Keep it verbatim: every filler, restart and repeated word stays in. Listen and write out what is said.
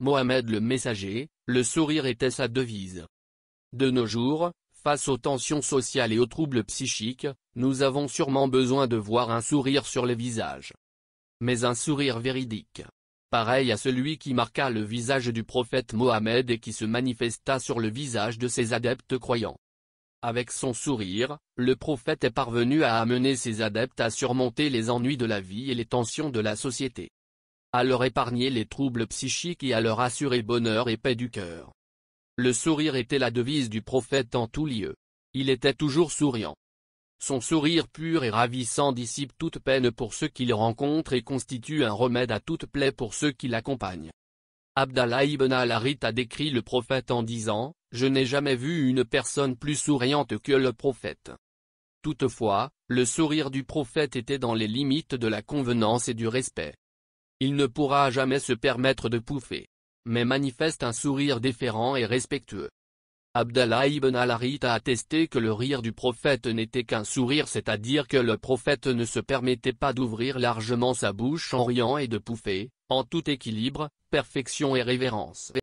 Mohammed le messager, le sourire était sa devise. De nos jours, face aux tensions sociales et aux troubles psychiques, nous avons sûrement besoin de voir un sourire sur les visages. Mais un sourire véridique. Pareil à celui qui marqua le visage du prophète Mohammed et qui se manifesta sur le visage de ses adeptes croyants. Avec son sourire, le prophète est parvenu à amener ses adeptes à surmonter les ennuis de la vie et les tensions de la société. À leur épargner les troubles psychiques et à leur assurer bonheur et paix du cœur. Le sourire était la devise du prophète en tout lieu. Il était toujours souriant. Son sourire pur et ravissant dissipe toute peine pour ceux qui le rencontrent et constitue un remède à toute plaie pour ceux qui l'accompagnent. Abdallah ibn al-Harith a décrit le prophète en disant, « Je n'ai jamais vu une personne plus souriante que le prophète. » Toutefois, le sourire du prophète était dans les limites de la convenance et du respect. Il ne pourra jamais se permettre de pouffer, mais manifeste un sourire déférent et respectueux. Abdallah ibn al-Harith a attesté que le rire du prophète n'était qu'un sourire, c'est-à-dire que le prophète ne se permettait pas d'ouvrir largement sa bouche en riant et de pouffer, en tout équilibre, perfection et révérence.